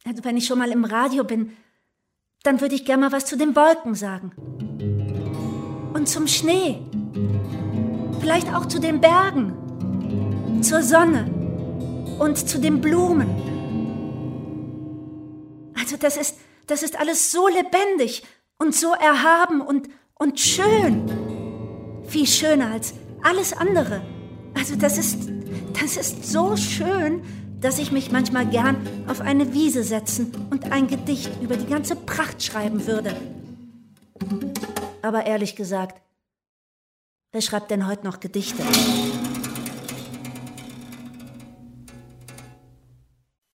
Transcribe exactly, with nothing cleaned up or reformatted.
Also wenn ich schon mal im Radio bin, dann würde ich gerne mal was zu den Wolken sagen. Und zum Schnee. Vielleicht auch zu den Bergen. Zur Sonne. Und zu den Blumen. Also das ist, das ist alles so lebendig und so erhaben und, und schön. Viel schöner als alles andere. Also das ist, das ist so schön, dass ich mich manchmal gern auf eine Wiese setzen und ein Gedicht über die ganze Pracht schreiben würde. Aber ehrlich gesagt, wer schreibt denn heute noch Gedichte?